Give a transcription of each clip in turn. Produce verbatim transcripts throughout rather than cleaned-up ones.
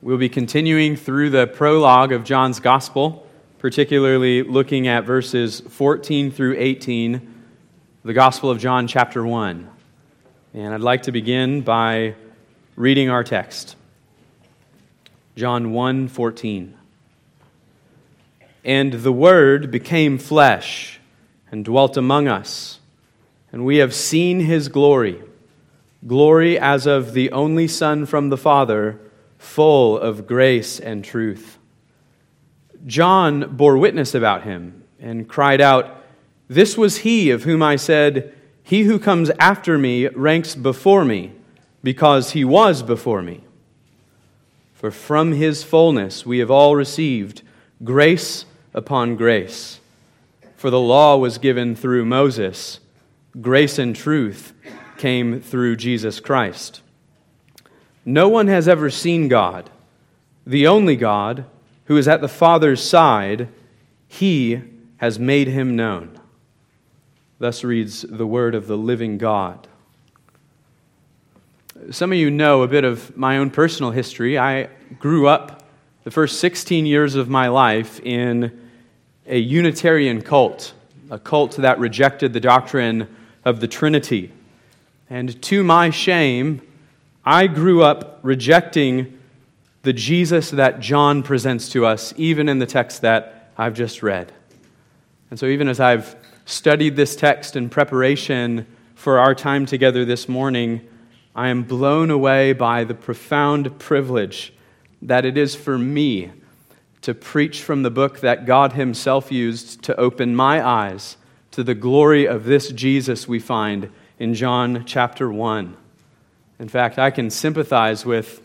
We'll be continuing through the prologue of John's Gospel, particularly looking at verses fourteen through eighteen, the Gospel of John chapter one. And I'd like to begin by reading our text. John one fourteen. And the Word became flesh and dwelt among us, and we have seen His glory, glory as of the only Son from the Father, full of grace and truth. John bore witness about Him and cried out, "This was He of whom I said, 'He who comes after me ranks before me, because He was before me.' For from His fullness we have all received grace upon grace. For the law was given through Moses, grace and truth came through Jesus Christ. No one has ever seen God, the only God, who is at the Father's side. He has made Him known." Thus reads the word of the living God. Some of you know a bit of my own personal history. I grew up the first sixteen years of my life in a Unitarian cult, a cult that rejected the doctrine of the Trinity. And to my shame, I grew up rejecting the Jesus that John presents to us, even in the text that I've just read. And so even as I've studied this text in preparation for our time together this morning, I am blown away by the profound privilege that it is for me to preach from the book that God Himself used to open my eyes to the glory of this Jesus we find in John chapter one. In fact, I can sympathize with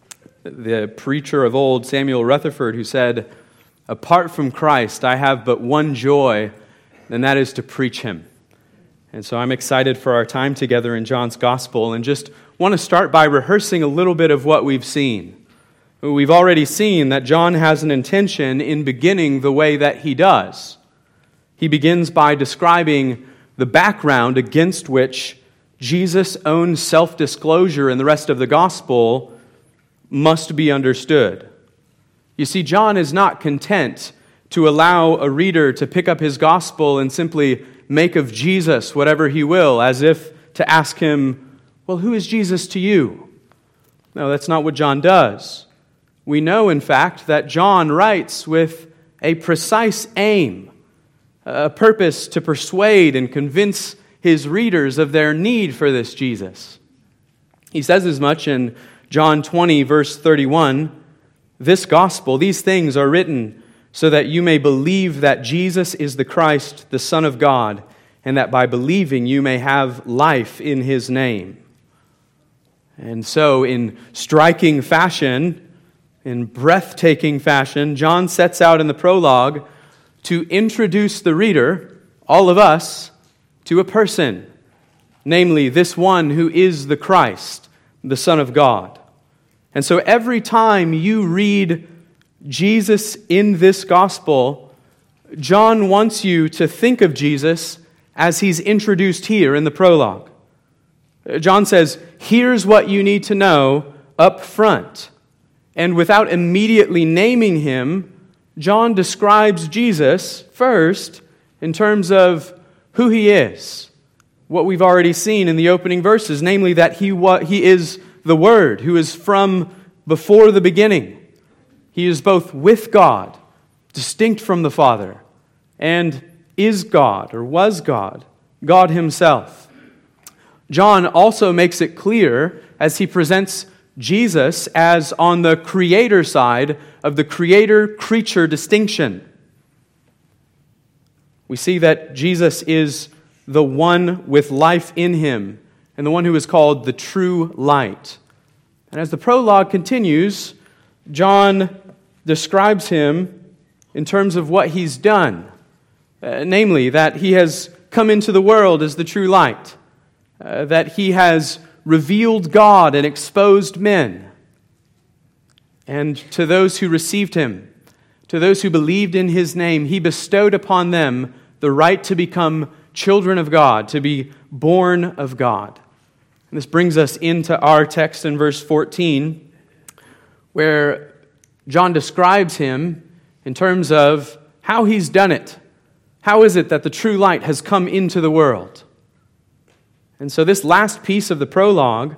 the preacher of old, Samuel Rutherford, who said, "Apart from Christ, I have but one joy, and that is to preach Him." And so I'm excited for our time together in John's Gospel, and just want to start by rehearsing a little bit of what we've seen. We've already seen that John has an intention in beginning the way that he does. He begins by describing the background against which Jesus' own self-disclosure in the rest of the gospel must be understood. You see, John is not content to allow a reader to pick up his gospel and simply make of Jesus whatever he will, as if to ask him, "Well, who is Jesus to you?" No, that's not what John does. We know, in fact, that John writes with a precise aim, a purpose to persuade and convince his readers of their need for this Jesus. He says as much in John twenty, verse thirty-one, "This gospel, these things are written so that you may believe that Jesus is the Christ, the Son of God, and that by believing you may have life in His name." And so, in striking fashion, in breathtaking fashion, John sets out in the prologue to introduce the reader, all of us, to a person, namely this one who is the Christ, the Son of God. And so every time you read Jesus in this gospel, John wants you to think of Jesus as He's introduced here in the prologue. John says, here's what you need to know up front. And without immediately naming Him, John describes Jesus first in terms of who He is, what we've already seen in the opening verses, namely that He wa- He is the Word, who is from before the beginning. He is both with God, distinct from the Father, and is God, or was God, God Himself. John also makes it clear, as he presents Jesus as on the creator side of the creator-creature distinction. We see that Jesus is the one with life in Him, and the one who is called the true light. And as the prologue continues, John describes Him in terms of what He's done, uh, namely that He has come into the world as the true light, uh, that He has revealed God and exposed men. And to those who received Him, to those who believed in His name, He bestowed upon them the right to become children of God, to be born of God. And this brings us into our text in verse fourteen, where John describes him in terms of how he's done it. How is it that the true light has come into the world? And so this last piece of the prologue,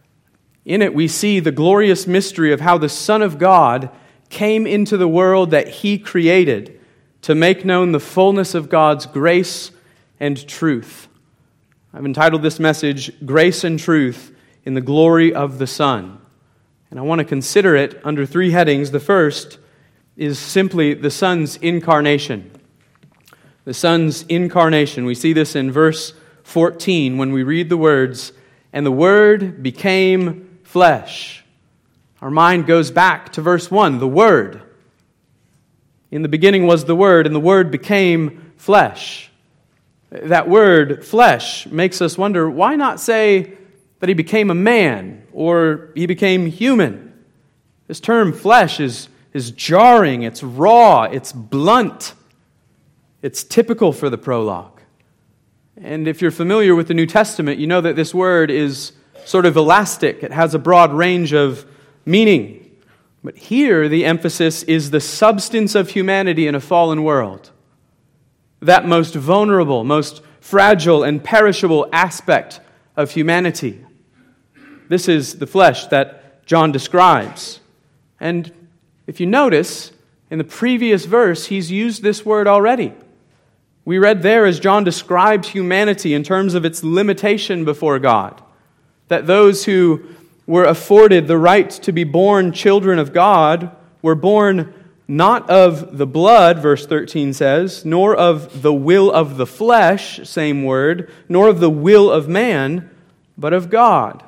in it we see the glorious mystery of how the Son of God came into the world that He created to make known the fullness of God's grace and truth. I've entitled this message, Grace and Truth in the Glory of the Son. And I want to consider it under three headings. The first is simply the Son's incarnation. The Son's incarnation. We see this in verse fourteen when we read the words, "And the Word became flesh." Our mind goes back to verse one, the Word. In the beginning was the Word, and the Word became flesh. That word, flesh, makes us wonder, why not say that He became a man or He became human? This term flesh is, is jarring, it's raw, it's blunt. It's typical for the prologue. And if you're familiar with the New Testament, you know that this word is sort of elastic. It has a broad range of meaning. But here the emphasis is the substance of humanity in a fallen world. That most vulnerable, most fragile and perishable aspect of humanity. This is the flesh that John describes. And if you notice, in the previous verse, he's used this word already. We read there as John described humanity in terms of its limitation before God. That those who were afforded the right to be born children of God were born not of the blood, verse thirteen says, nor of the will of the flesh, same word, nor of the will of man, but of God.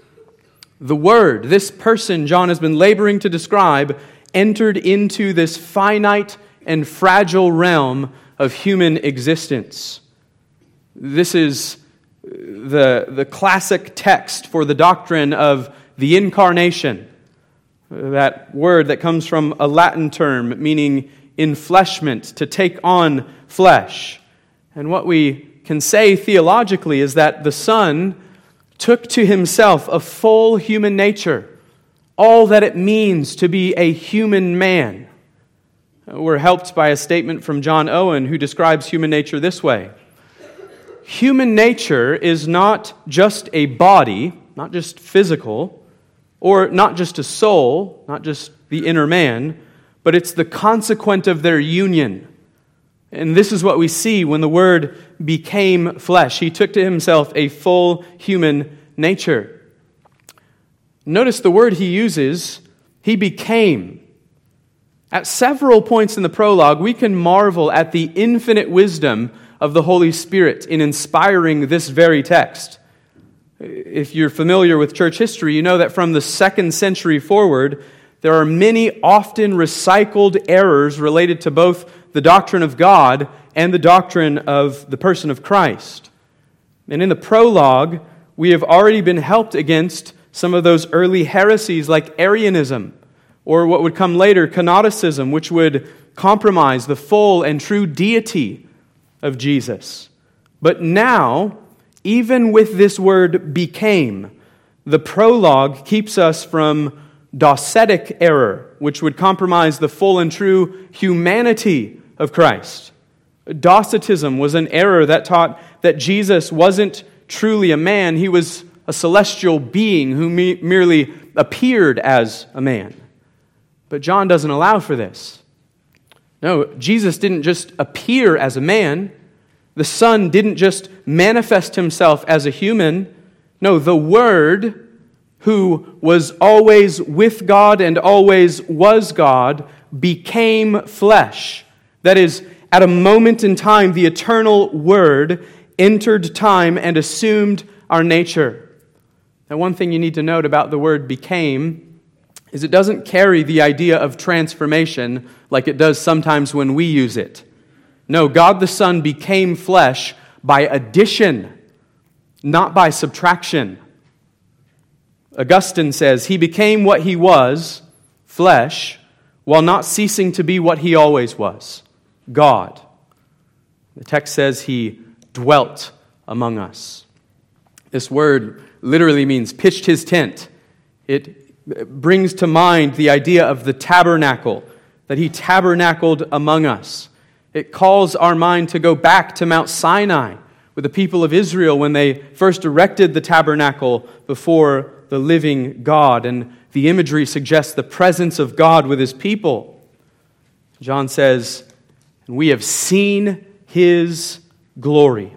The Word, this person John has been laboring to describe, entered into this finite and fragile realm of human existence. This is the, the classic text for the doctrine of the incarnation. That word that comes from a Latin term meaning enfleshment, to take on flesh. And what we can say theologically is that the Son took to Himself a full human nature, all that it means to be a human man. We're helped by a statement from John Owen, who describes human nature this way. Human nature is not just a body, not just physical, or not just a soul, not just the inner man, but it's the consequent of their union. And this is what we see when the Word became flesh. He took to Himself a full human nature. Notice the word he uses, He became. At several points in the prologue, we can marvel at the infinite wisdom of the Holy Spirit in inspiring this very text. If you're familiar with church history, you know that from the second century forward, there are many often recycled errors related to both the doctrine of God and the doctrine of the person of Christ. And in the prologue, we have already been helped against some of those early heresies like Arianism, or what would come later, Canonicism, which would compromise the full and true deity of Jesus. But now, even with this word became, the prologue keeps us from docetic error, which would compromise the full and true humanity of Christ. Docetism was an error that taught that Jesus wasn't truly a man, He was a celestial being who me- merely appeared as a man. But John doesn't allow for this. No, Jesus didn't just appear as a man. The Son didn't just manifest Himself as a human. No, the Word, who was always with God and always was God, became flesh. That is, at a moment in time, the eternal Word entered time and assumed our nature. Now, one thing you need to note about the word became is it doesn't carry the idea of transformation like it does sometimes when we use it. No, God the Son became flesh by addition, not by subtraction. Augustine says, He became what He was, flesh, while not ceasing to be what He always was, God. The text says He dwelt among us. This word literally means pitched His tent. It brings to mind the idea of the tabernacle, that he tabernacled among us. It calls our mind to go back to Mount Sinai with the people of Israel when they first erected the tabernacle before the living God, and the imagery suggests the presence of God with his people. John says, "And we have seen his glory."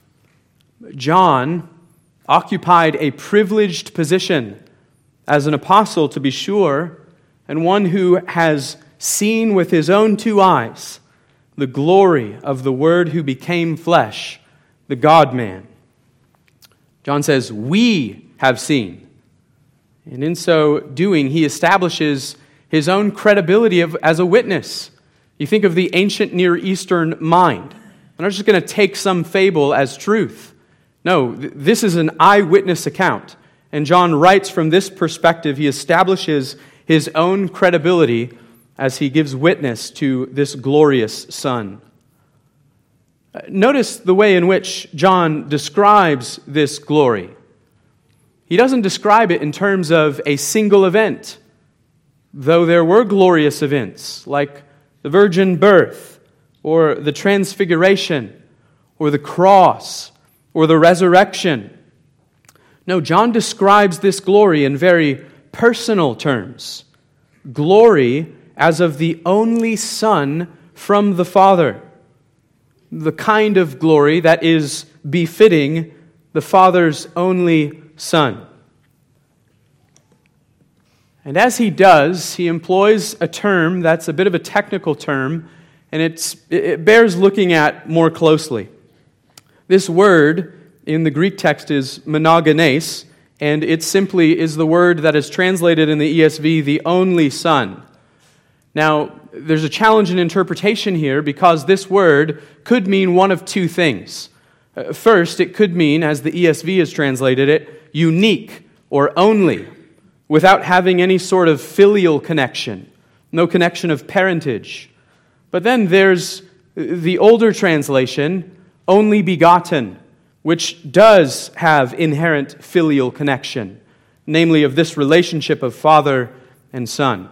John occupied a privileged position as an apostle, to be sure, and one who has seen with his own two eyes the glory of the Word who became flesh, the God-man. John says, "We have seen." And in so doing, he establishes his own credibility of, as a witness. You think of the ancient Near Eastern mind. I'm not just going to take some fable as truth. No, th- this is an eyewitness account. And John writes from this perspective. He establishes his own credibility as he gives witness to this glorious Son. Notice the way in which John describes this glory. He doesn't describe it in terms of a single event, though there were glorious events like the virgin birth, or the transfiguration, or the cross, or the resurrection. No, John describes this glory in very personal terms. Glory as of the only Son from the Father. The kind of glory that is befitting the Father's only Son. And as he does, he employs a term that's a bit of a technical term, and it's, it bears looking at more closely. This word in the Greek text is monogenes, and it simply is the word that is translated in the E S V, the only Son. Now, there's a challenge in interpretation here because this word could mean one of two things. First, it could mean, as the E S V has translated it, unique or only, without having any sort of filial connection, no connection of parentage. But then there's the older translation, only begotten, which does have inherent filial connection, namely of this relationship of father and son.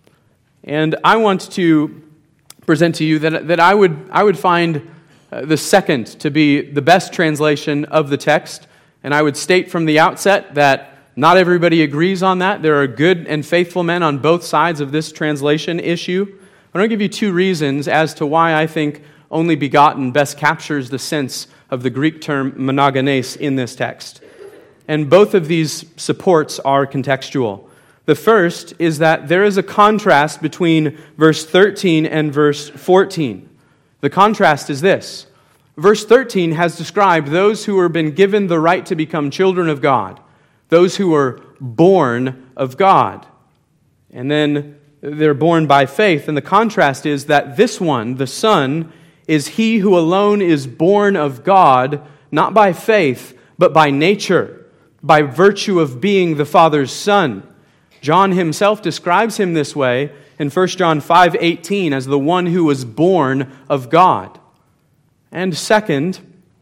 And I want to present to you that, that I would I would find uh, the second to be the best translation of the text, and I would state from the outset that not everybody agrees on that. There are good and faithful men on both sides of this translation issue. I'm going to give you two reasons as to why I think only begotten best captures the sense of the Greek term monogenes in this text. And both of these supports are contextual. The first is that there is a contrast between verse thirteen and verse fourteen. The contrast is this. Verse thirteen has described those who have been given the right to become children of God, those who are born of God. And then they're born by faith. And the contrast is that this one, the Son, is he who alone is born of God, not by faith, but by nature, by virtue of being the Father's Son. John himself describes him this way in First John five eighteen as the one who was born of God. And second,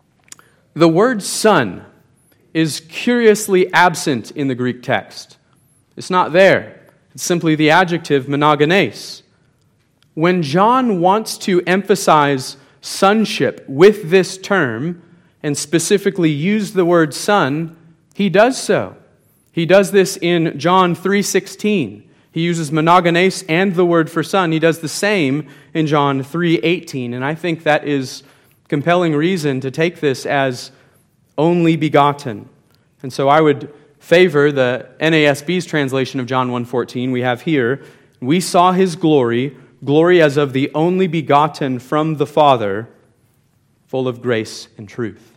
the word son is curiously absent in the Greek text. It's not there. It's simply the adjective monogenes. When John wants to emphasize sonship with this term and specifically use the word son, he does so. He does this in John three sixteen. He uses monogenes and the word for son. He does the same in John three eighteen. And I think that is compelling reason to take this as only begotten. And so I would favor the N A S B's translation of John one fourteen we have here. We saw his glory, glory as of the only begotten from the Father, full of grace and truth.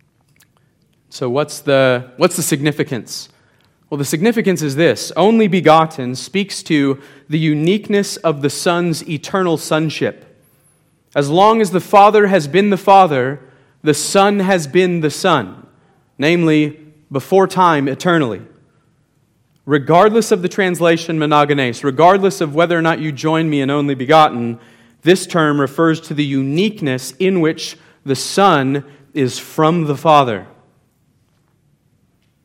So what's the, what's the significance? Well, the significance is this. Only begotten speaks to the uniqueness of the Son's eternal sonship. As long as the Father has been the Father, the Son has been the Son, namely, before time, eternally. Regardless of the translation monogenes, regardless of whether or not you join me in only begotten, this term refers to the uniqueness in which the Son is from the Father.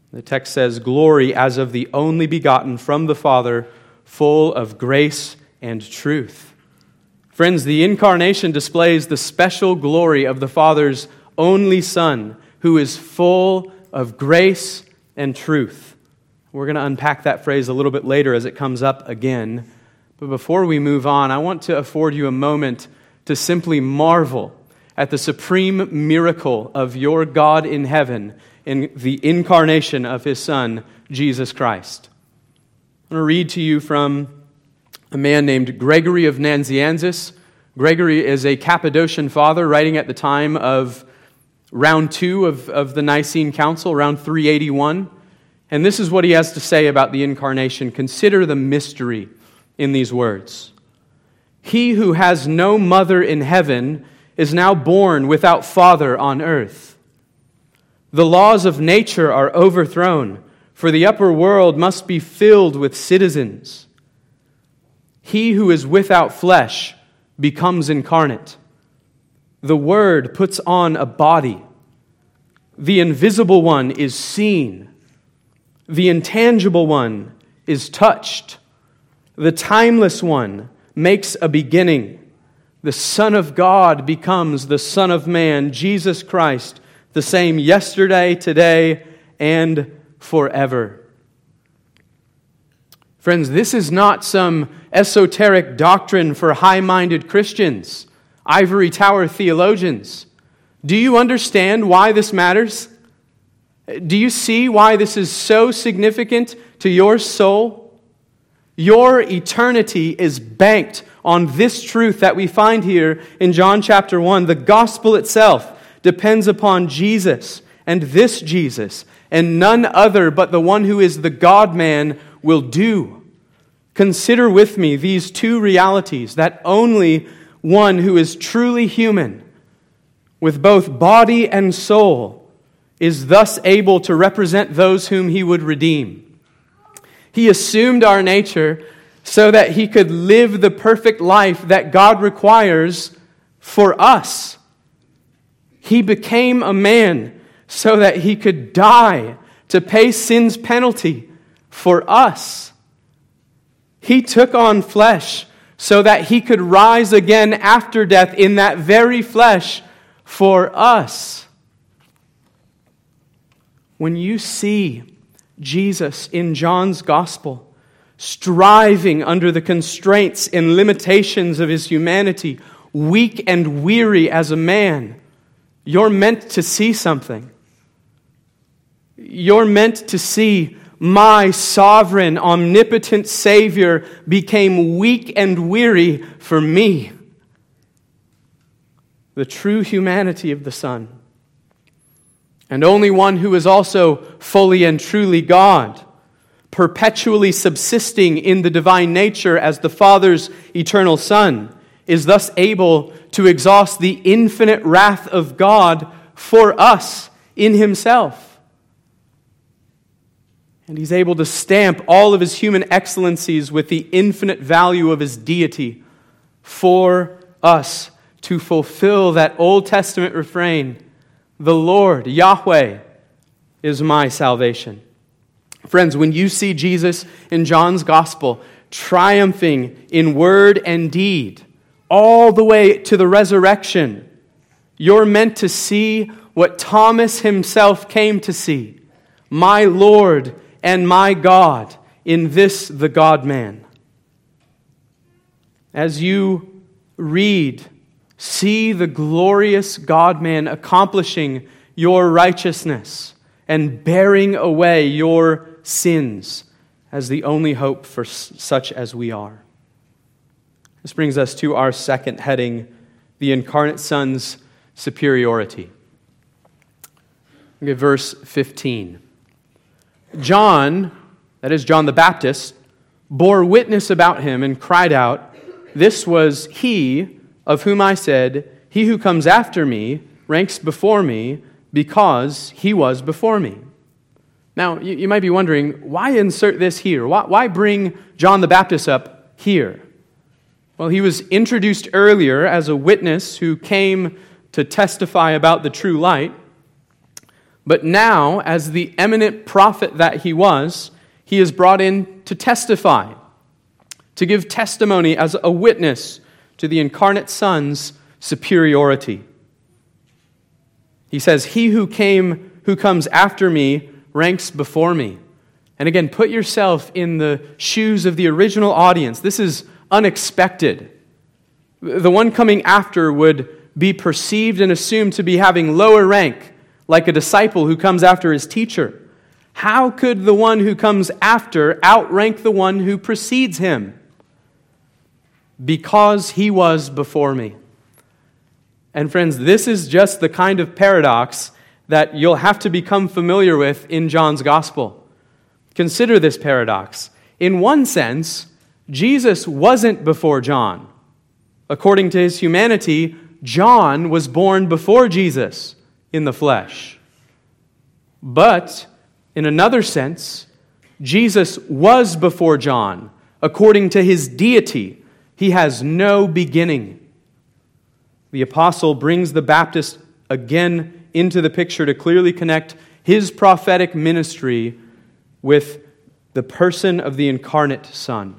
The text says, "Glory as of the only begotten from the Father, full of grace and truth." Friends, the incarnation displays the special glory of the Father's only Son, who is full of grace and truth. We're going to unpack that phrase a little bit later as it comes up again. But before we move on, I want to afford you a moment to simply marvel at the supreme miracle of your God in heaven in the incarnation of His Son, Jesus Christ. I'm going to read to you from a man named Gregory of Nazianzus. Gregory is a Cappadocian father writing at the time of round two of, of the Nicene Council, around three eighty-one. And this is what he has to say about the incarnation. Consider the mystery in these words. "He who has no mother in heaven is now born without father on earth. The laws of nature are overthrown, for the upper world must be filled with citizens. He who is without flesh becomes incarnate. The Word puts on a body. The invisible one is seen. The intangible one is touched. The timeless one makes a beginning. The Son of God becomes the Son of Man, Jesus Christ, the same yesterday, today, and forever." Friends, this is not some esoteric doctrine for high-minded Christians, ivory tower theologians. Do you understand why this matters? Do you see why this is so significant to your soul? Your eternity is banked on this truth that we find here in John chapter one. The gospel itself depends upon Jesus, and this Jesus, and none other but the one who is the God-man will do. Consider with me these two realities, that only one who is truly human, with both body and soul, is thus able to represent those whom He would redeem. He assumed our nature so that He could live the perfect life that God requires for us. He became a man so that He could die to pay sin's penalty for us. He took on flesh so that He could rise again after death in that very flesh for us. When you see Jesus in John's Gospel, striving under the constraints and limitations of His humanity, weak and weary as a man, you're meant to see something. You're meant to see my sovereign, omnipotent Savior became weak and weary for me. The true humanity of the Son. And only one who is also fully and truly God, perpetually subsisting in the divine nature as the Father's eternal Son, is thus able to exhaust the infinite wrath of God for us in Himself. And He's able to stamp all of His human excellencies with the infinite value of His deity for us to fulfill that Old Testament refrain, "The Lord, Yahweh, is my salvation." Friends, when you see Jesus in John's Gospel triumphing in word and deed all the way to the resurrection, you're meant to see what Thomas himself came to see. My Lord and my God in this, the God-man. As you read, see the glorious God-man accomplishing your righteousness and bearing away your sins as the only hope for such as we are. This brings us to our second heading, the incarnate Son's superiority. Look at verse fifteen. John, that is John the Baptist, bore witness about Him and cried out, "This was He of whom I said, 'He who comes after me ranks before me because He was before me.'" Now, you, you might be wondering, why insert this here? Why, why bring John the Baptist up here? Well, he was introduced earlier as a witness who came to testify about the true light. But now, as the eminent prophet that he was, he is brought in to testify, to give testimony as a witness to the incarnate Son's superiority. He says, "He who came, who comes after me ranks before me." And again, put yourself in the shoes of the original audience. This is unexpected. The one coming after would be perceived and assumed to be having lower rank, like a disciple who comes after his teacher. How could the one who comes after outrank the one who precedes him? Because he was before me. And friends, this is just the kind of paradox that you'll have to become familiar with in John's gospel. Consider this paradox. In one sense, Jesus wasn't before John. According to his humanity, John was born before Jesus in the flesh. But in another sense, Jesus was before John. According to his deity, he has no beginning. The apostle brings the Baptist again into the picture to clearly connect his prophetic ministry with the person of the incarnate Son.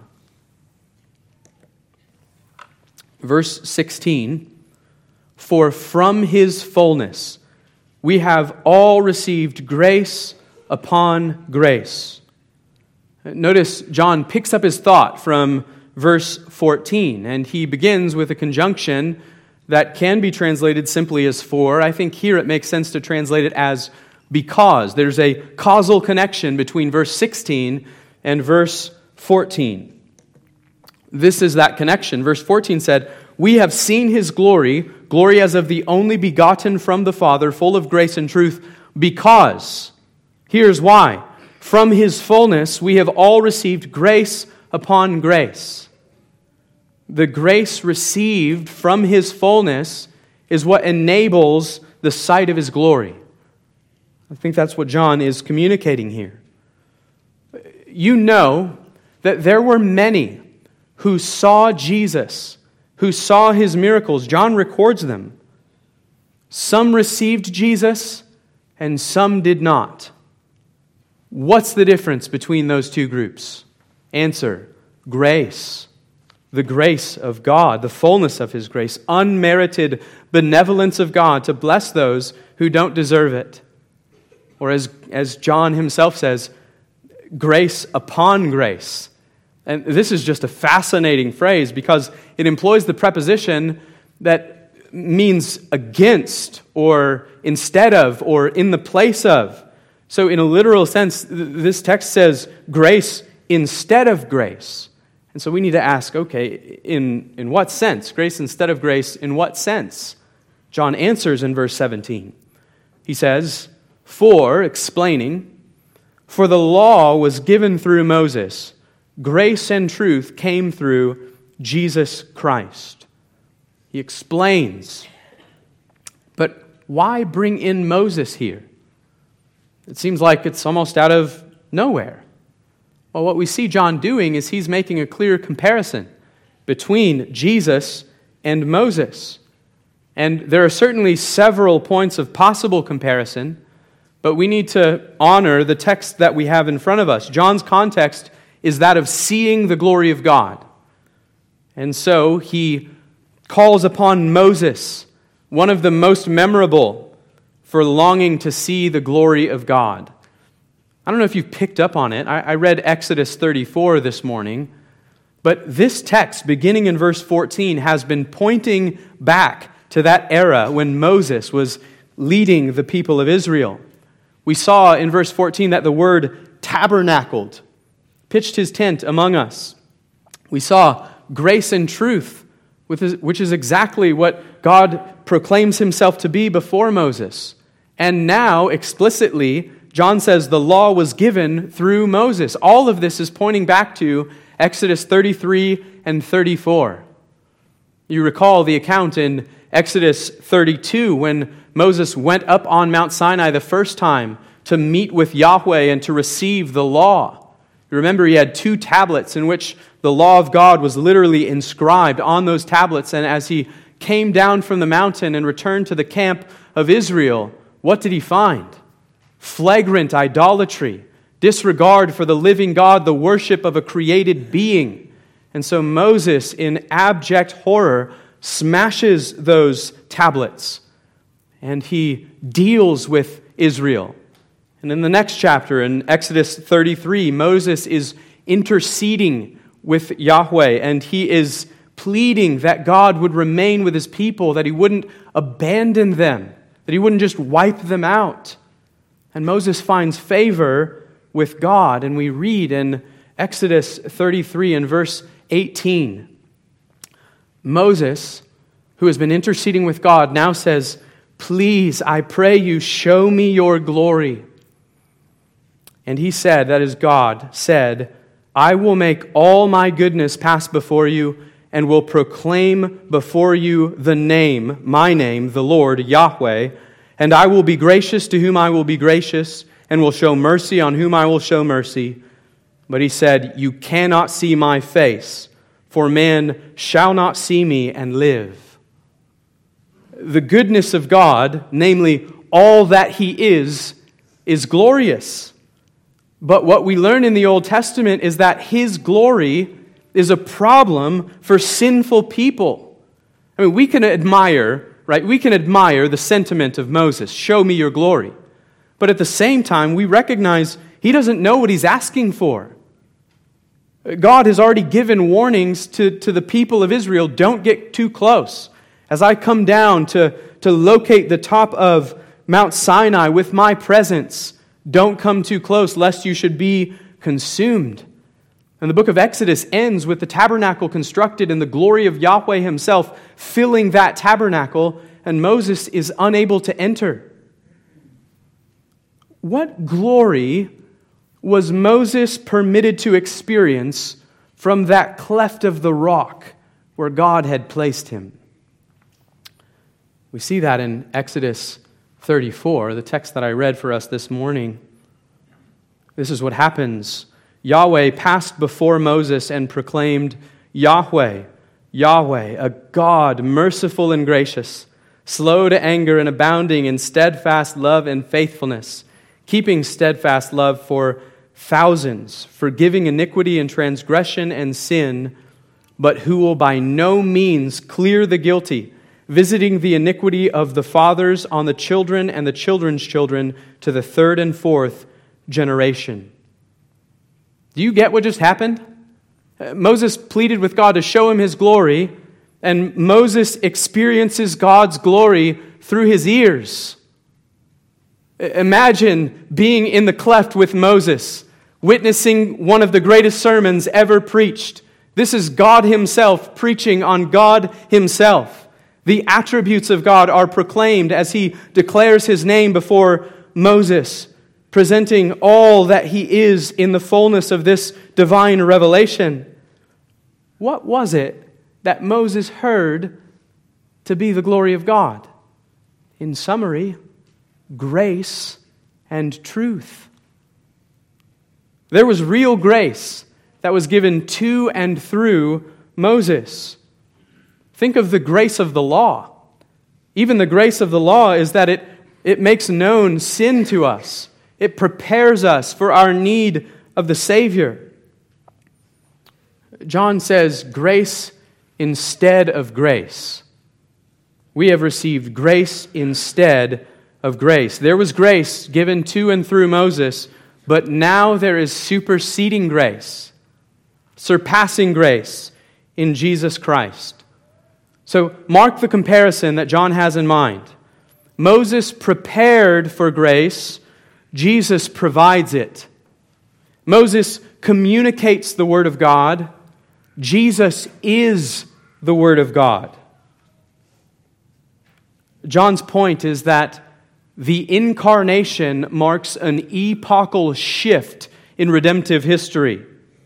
Verse sixteen, "For from his fullness we have all received grace upon grace." Notice John picks up his thought from verse fourteen, and he begins with a conjunction that can be translated simply as "for." I think here it makes sense to translate it as "because." There's a causal connection between verse sixteen and verse fourteen. This is that connection. Verse fourteen said, "We have seen his glory, glory as of the only begotten from the Father, full of grace and truth, because," here's why, "from his fullness we have all received grace upon grace." The grace received from his fullness is what enables the sight of his glory. I think that's what John is communicating here. You know that there were many who saw Jesus, who saw his miracles. John records them. Some received Jesus and some did not. What's the difference between those two groups? Answer, grace. The grace of God, the fullness of his grace, unmerited benevolence of God to bless those who don't deserve it. Or as, as John himself says, grace upon grace. And this is just a fascinating phrase because it employs the preposition that means against or instead of or in the place of. So in a literal sense, this text says grace instead of grace. And so we need to ask, okay, in, in what sense? Grace instead of grace, in what sense? John answers in verse seventeen. He says, "For," explaining, "for the law was given through Moses. Grace and truth came through Jesus Christ." He explains. But why bring in Moses here? It seems like it's almost out of nowhere. Well, what we see John doing is he's making a clear comparison between Jesus and Moses. And there are certainly several points of possible comparison, but we need to honor the text that we have in front of us. John's context is that of seeing the glory of God. And so he calls upon Moses, one of the most memorable for longing to see the glory of God. I don't know if you've picked up on it. I, I read Exodus thirty-four this morning, but this text, beginning in verse fourteen, has been pointing back to that era when Moses was leading the people of Israel. We saw in verse fourteen that the word tabernacled, pitched his tent among us. We saw grace and truth, which is exactly what God proclaims himself to be before Moses. And now, explicitly, John says the law was given through Moses. All of this is pointing back to Exodus thirty-three and thirty-four. You recall the account in Exodus thirty-two when Moses went up on Mount Sinai the first time to meet with Yahweh and to receive the law. You remember he had two tablets in which the law of God was literally inscribed on those tablets. And as he came down from the mountain and returned to the camp of Israel, what did he find? flagrant idolatry, disregard for the living God, the worship of a created being. And so Moses, in abject horror, smashes those tablets, and he deals with Israel. And in the next chapter, in Exodus thirty-three, Moses is interceding with Yahweh, and he is pleading that God would remain with his people, that he wouldn't abandon them, that he wouldn't just wipe them out. And Moses finds favor with God, and we read in Exodus thirty-three in verse eighteen, Moses, who has been interceding with God, now says, "Please, I pray you, show me your glory." And he said, that is God, said, "I will make all my goodness pass before you, and will proclaim before you the name, my name, the Lord, Yahweh, and I will be gracious to whom I will be gracious, and will show mercy on whom I will show mercy." But he said, "You cannot see my face, for man shall not see me and live." The goodness of God, namely all that he is, is glorious. But what we learn in the Old Testament is that his glory is a problem for sinful people. I mean, we can admire, right? We can admire the sentiment of Moses, "Show me your glory." But at the same time, we recognize he doesn't know what he's asking for. God has already given warnings to, to the people of Israel, don't get too close. As I come down to, to locate the top of Mount Sinai with my presence, don't come too close, lest you should be consumed. And the book of Exodus ends with the tabernacle constructed and the glory of Yahweh himself filling that tabernacle, and Moses is unable to enter. What glory was Moses permitted to experience from that cleft of the rock where God had placed him? We see that in Exodus thirty-four, the text that I read for us this morning. This is what happens. Yahweh passed before Moses and proclaimed, "Yahweh, Yahweh, a God merciful and gracious, slow to anger and abounding in steadfast love and faithfulness, keeping steadfast love for thousands, forgiving iniquity and transgression and sin, but who will by no means clear the guilty, visiting the iniquity of the fathers on the children and the children's children to the third and fourth generation." Do you get what just happened? Moses pleaded with God to show him his glory, and Moses experiences God's glory through his ears. Imagine being in the cleft with Moses, witnessing one of the greatest sermons ever preached. This is God himself preaching on God himself. The attributes of God are proclaimed as he declares his name before Moses, presenting all that he is in the fullness of this divine revelation. What was it that Moses heard to be the glory of God? In summary, grace and truth. There was real grace that was given to and through Moses. Think of the grace of the law. Even the grace of the law is that it, it makes known sin to us. It prepares us for our need of the Savior. John says, grace instead of grace. We have received grace instead of grace. There was grace given to and through Moses, but now there is superseding grace, surpassing grace in Jesus Christ. So mark the comparison that John has in mind. Moses prepared for grace, Jesus provides it. Moses communicates the Word of God, Jesus is the Word of God. John's point is that the incarnation marks an epochal shift in redemptive history.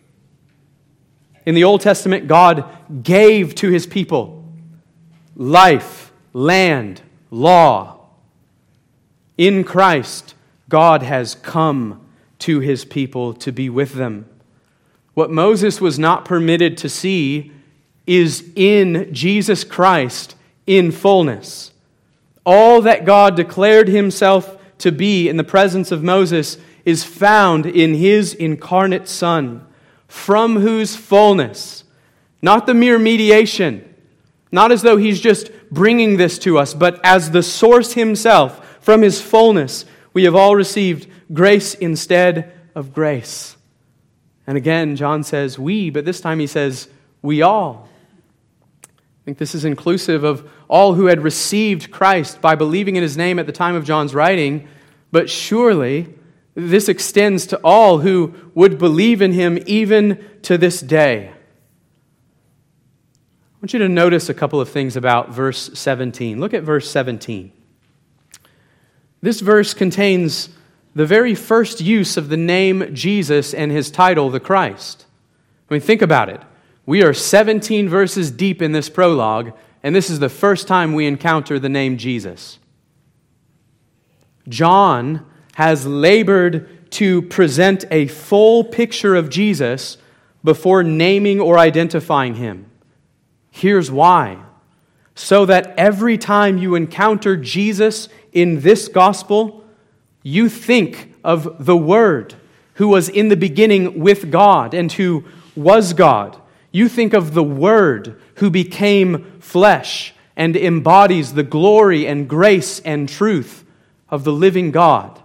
In the Old Testament, God gave to his people life, land, law. In Christ, God has come to his people to be with them. What Moses was not permitted to see is in Jesus Christ in fullness. All that God declared himself to be in the presence of Moses is found in his incarnate Son, from whose fullness, not the mere mediation, not as though he's just bringing this to us, but as the source himself, from his fullness, we have all received grace instead of grace. And again, John says we, but this time he says we all. I think this is inclusive of all who had received Christ by believing in his name at the time of John's writing, but surely this extends to all who would believe in him even to this day. I want you to notice a couple of things about verse seventeen. Look at verse seventeen. This verse contains the very first use of the name Jesus and his title, the Christ. I mean, think about it. We are seventeen verses deep in this prologue, and this is the first time we encounter the name Jesus. John has labored to present a full picture of Jesus before naming or identifying him. Here's why. So that every time you encounter Jesus in this gospel, you think of the Word who was in the beginning with God and who was God. You think of the Word who became flesh and embodies the glory and grace and truth of the living God.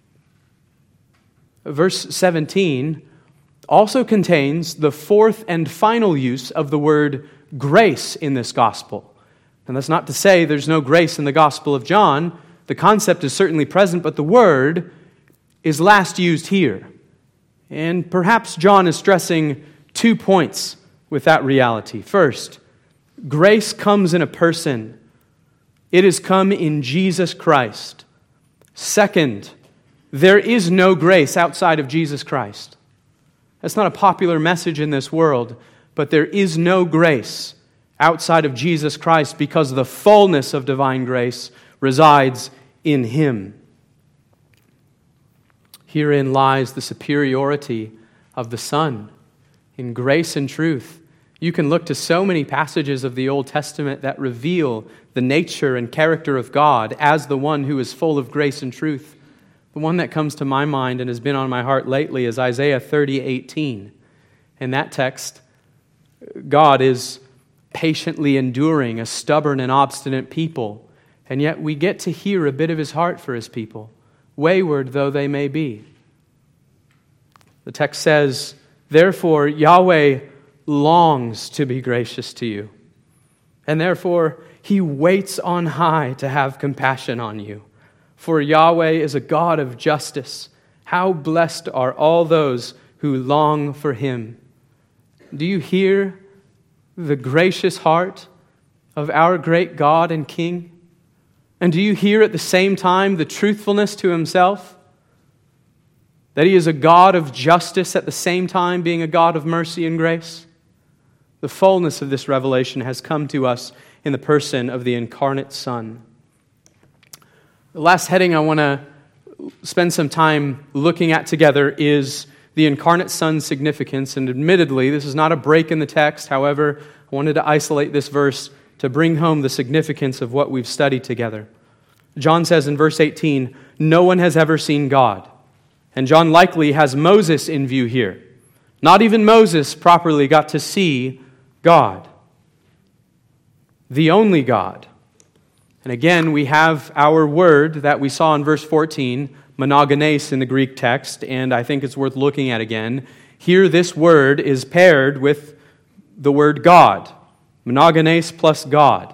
Verse seventeen also contains the fourth and final use of the word grace in this gospel. And that's not to say there's no grace in the Gospel of John. The concept is certainly present, but the word is last used here. And perhaps John is stressing two points with that reality. First, grace comes in a person. It has come in Jesus Christ. Second, there is no grace outside of Jesus Christ. That's not a popular message in this world, but there is no grace outside of Jesus Christ because the fullness of divine grace resides in Him. Herein lies the superiority of the Son. In grace and truth, you can look to so many passages of the Old Testament that reveal the nature and character of God as the one who is full of grace and truth. The one that comes to my mind and has been on my heart lately is Isaiah thirty eighteen. In that text, God is patiently enduring a stubborn and obstinate people, and yet we get to hear a bit of His heart for His people, wayward though they may be. The text says, "Therefore Yahweh longs to be gracious to you, and therefore He waits on high to have compassion on you. For Yahweh is a God of justice. How blessed are all those who long for Him." Do you hear the gracious heart of our great God and King? And do you hear at the same time the truthfulness to Himself? That He is a God of justice at the same time being a God of mercy and grace? The fullness of this revelation has come to us in the person of the incarnate Son. The last heading I want to spend some time looking at together is the incarnate Son's significance. And admittedly, this is not a break in the text. However, I wanted to isolate this verse to bring home the significance of what we've studied together. John says in verse eighteen, "No one has ever seen God." And John likely has Moses in view here. Not even Moses properly got to see God, the only God. And again, we have our word that we saw in verse fourteen, monogenes in the Greek text, and I think it's worth looking at again. Here, this word is paired with the word God, monogenes plus God.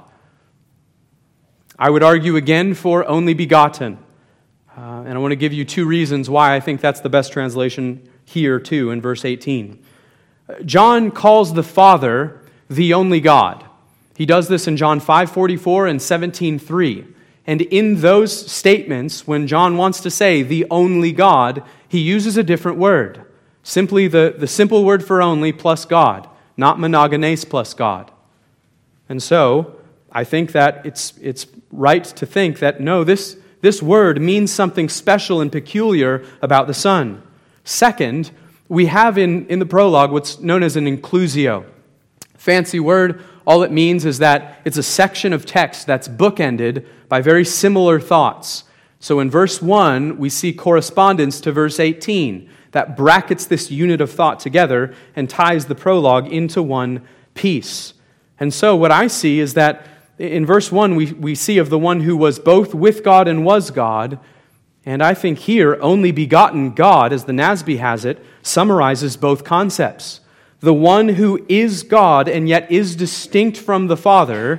I would argue again for only begotten, uh, and I want to give you two reasons why I think that's the best translation here too in verse eighteen. John calls the Father the only God. He does this in John five forty-four and seventeen three. And in those statements, when John wants to say the only God, he uses a different word. Simply the, the simple word for only plus God, not monogenes plus God. And so, I think that it's it's right to think that no, this, this word means something special and peculiar about the Son. Second, we have in, in the prologue what's known as an inclusio. Fancy word. All it means is that it's a section of text that's bookended by very similar thoughts. So in verse one, we see correspondence to verse eighteen that brackets this unit of thought together and ties the prologue into one piece. And so what I see is that in verse one, we, we see of the one who was both with God and was God. And I think here, only begotten God, as the N A S B has it, summarizes both concepts. The one who is God and yet is distinct from the Father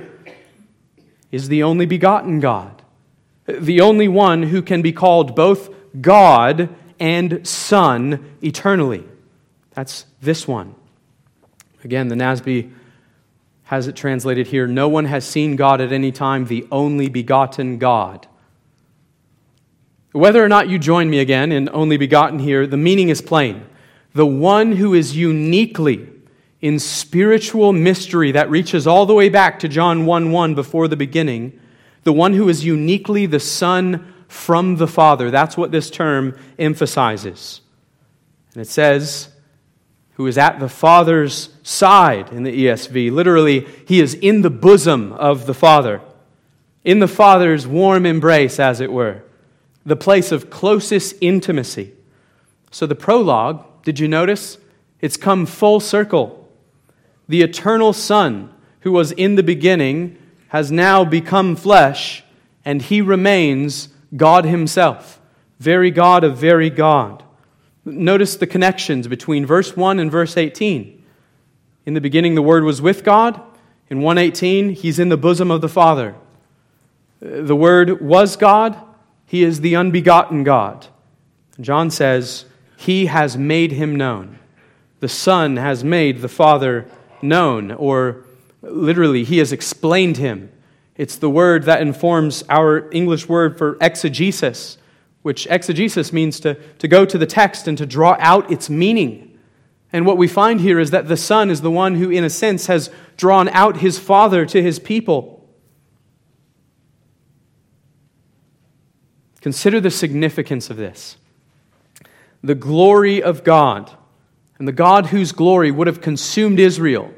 is the only begotten God. The only one who can be called both God and Son eternally. That's this one. Again, the N A S B has it translated here, no one has seen God at any time, the only begotten God. Whether or not you join me again in only begotten here, the meaning is plain. The one who is uniquely in spiritual mystery that reaches all the way back to John one one before the beginning, the one who is uniquely the Son from the Father. That's what this term emphasizes. And it says, who is at the Father's side in the E S V. Literally, he is in the bosom of the Father, in the Father's warm embrace, as it were, the place of closest intimacy. So the prologue, did you notice? It's come full circle. The eternal Son, who was in the beginning, has now become flesh, and he remains God himself, very God of very God. Notice the connections between verse one and verse eighteen. In the beginning, the Word was with God. In one eighteen, he's in the bosom of the Father. The Word was God. He is the unbegotten God. John says, he has made him known. The Son has made the Father known, or literally, he has explained him. It's the word that informs our English word for exegesis, which exegesis means to, to go to the text and to draw out its meaning. And what we find here is that the Son is the one who, in a sense, has drawn out his Father to his people. Consider the significance of this. The glory of God, and the God whose glory would have consumed Israel,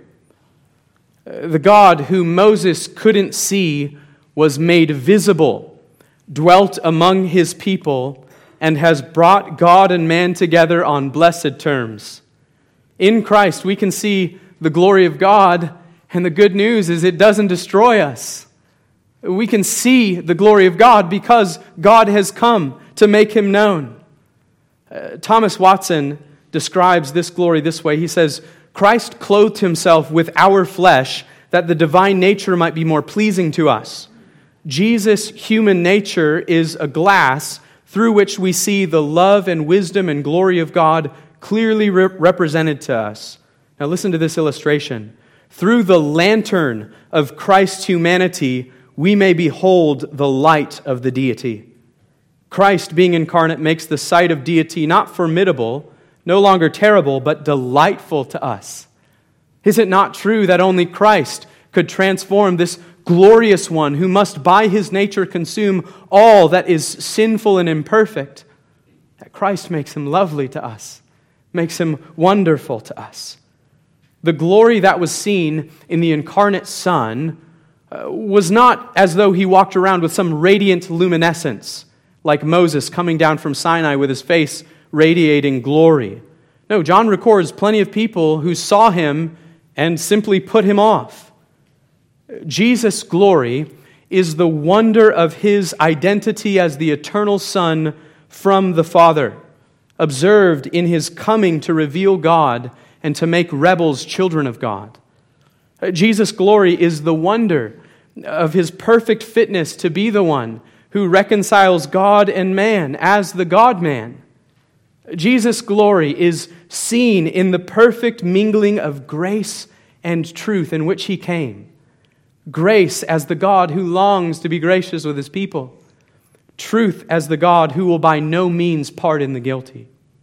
the God whom Moses couldn't see, was made visible, dwelt among his people, and has brought God and man together on blessed terms. In Christ, we can see the glory of God, and the good news is it doesn't destroy us. We can see the glory of God because God has come to make him known. Uh, Thomas Watson describes this glory this way. He says, Christ clothed himself with our flesh that the divine nature might be more pleasing to us. Jesus' human nature is a glass through which we see the love and wisdom and glory of God clearly re- represented to us. Now listen to this illustration. Through the lantern of Christ's humanity, we may behold the light of the deity. Christ, being incarnate, makes the sight of deity not formidable, no longer terrible, but delightful to us. Is it not true that only Christ could transform this glorious one who must by his nature consume all that is sinful and imperfect? That Christ makes him lovely to us, makes him wonderful to us. The glory that was seen in the incarnate Son uh, was not as though he walked around with some radiant luminescence, like Moses coming down from Sinai with his face radiating glory. No, John records plenty of people who saw him and simply put him off. Jesus' glory is the wonder of his identity as the eternal Son from the Father, observed in his coming to reveal God and to make rebels children of God. Jesus' glory is the wonder of his perfect fitness to be the one who reconciles God and man as the God-man. Jesus' glory is seen in the perfect mingling of grace and truth in which he came. Grace as the God who longs to be gracious with his people. Truth as the God who will by no means pardon the guilty.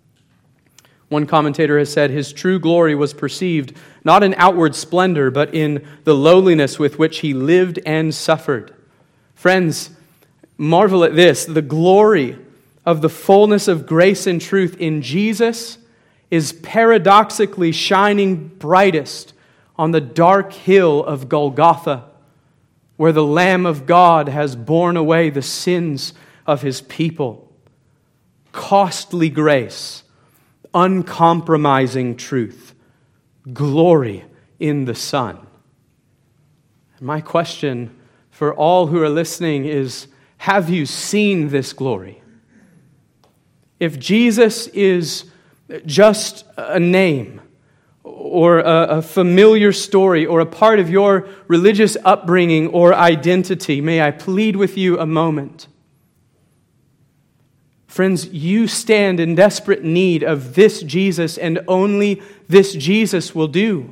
One commentator has said his true glory was perceived not in outward splendor, but in the lowliness with which he lived and suffered. Friends, marvel at this. The glory of the fullness of grace and truth in Jesus is paradoxically shining brightest on the dark hill of Golgotha, where the Lamb of God has borne away the sins of His people. Costly grace, uncompromising truth, glory in the Son. My question for all who are listening is, have you seen this glory? If Jesus is just a name or a, a familiar story or a part of your religious upbringing or identity, may I plead with you a moment. Friends, you stand in desperate need of this Jesus, and only this Jesus will do.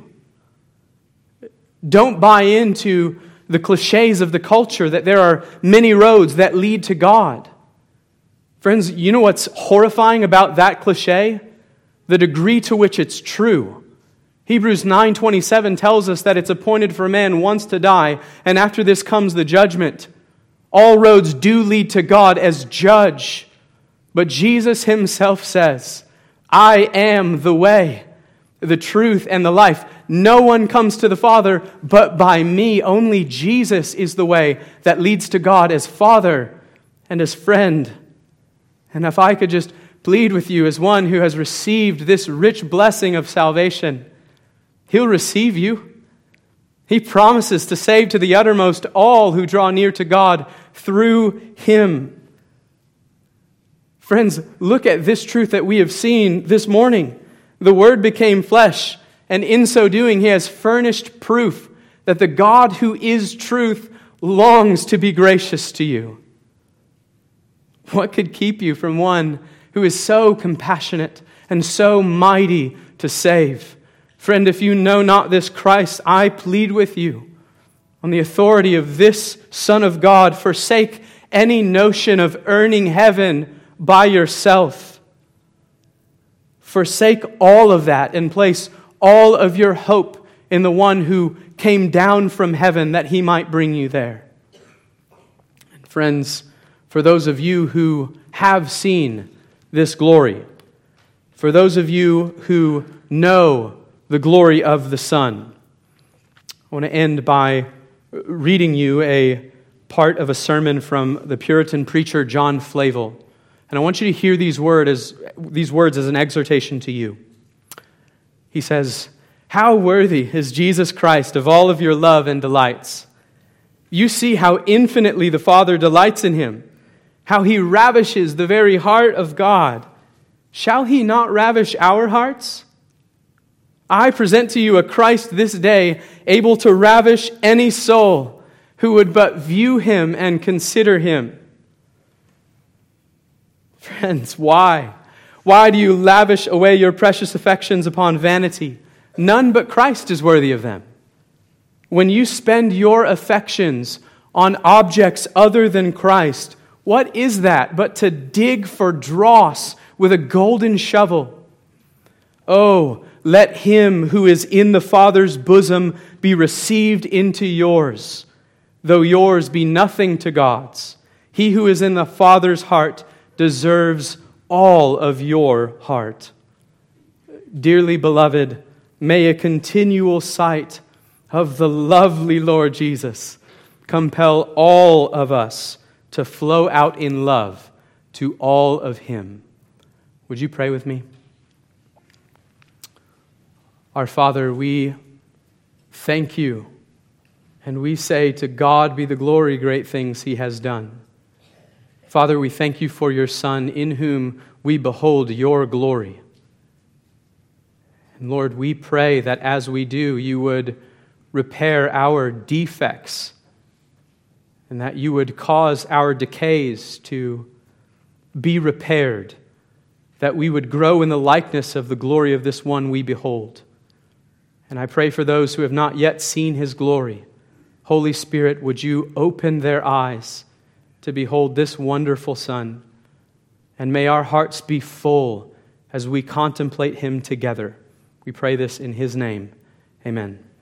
Don't buy into the cliches of the culture that there are many roads that lead to God. Friends, you know what's horrifying about that cliche? The degree to which it's true. Hebrews nine twenty-seven tells us that it's appointed for man once to die, and after this comes the judgment. All roads do lead to God as judge. But Jesus Himself says, I am the way, the truth, and the life. No one comes to the Father but by me. Only Jesus is the way that leads to God as Father and as friend. And if I could just plead with you as one who has received this rich blessing of salvation, He'll receive you. He promises to save to the uttermost all who draw near to God through Him. Friends, look at this truth that we have seen this morning. The Word became flesh, and in so doing, He has furnished proof that the God who is truth longs to be gracious to you. What could keep you from one who is so compassionate and so mighty to save? Friend, if you know not this Christ, I plead with you, on the authority of this Son of God, forsake any notion of earning heaven by yourself. Forsake all of that and place all of your hope in the one who came down from heaven that He might bring you there. And friends, for those of you who have seen this glory, for those of you who know the glory of the Son, I want to end by reading you a part of a sermon from the Puritan preacher John Flavel. And I want you to hear these, word as, these words as an exhortation to you. He says, "How worthy is Jesus Christ of all of your love and delights. You see how infinitely the Father delights in Him, how He ravishes the very heart of God. Shall He not ravish our hearts? I present to you a Christ this day, able to ravish any soul who would but view Him and consider Him." Friends, why? Why do you lavish away your precious affections upon vanity? None but Christ is worthy of them. When you spend your affections on objects other than Christ, what is that but to dig for dross with a golden shovel? Oh, let Him who is in the Father's bosom be received into yours, though yours be nothing to God's. He who is in the Father's heart deserves all of your heart. Dearly beloved, may a continual sight of the lovely Lord Jesus compel all of us to flow out in love to all of Him. Would you pray with me? Our Father, we thank You, and we say, to God be the glory, great things He has done. Father, we thank You for Your Son, in whom we behold Your glory. And Lord, we pray that as we do, You would repair our defects, and that You would cause our decays to be repaired, that we would grow in the likeness of the glory of this one we behold. And I pray for those who have not yet seen His glory. Holy Spirit, would You open their eyes to behold this wonderful Son, and may our hearts be full as we contemplate Him together. We pray this in His name. Amen.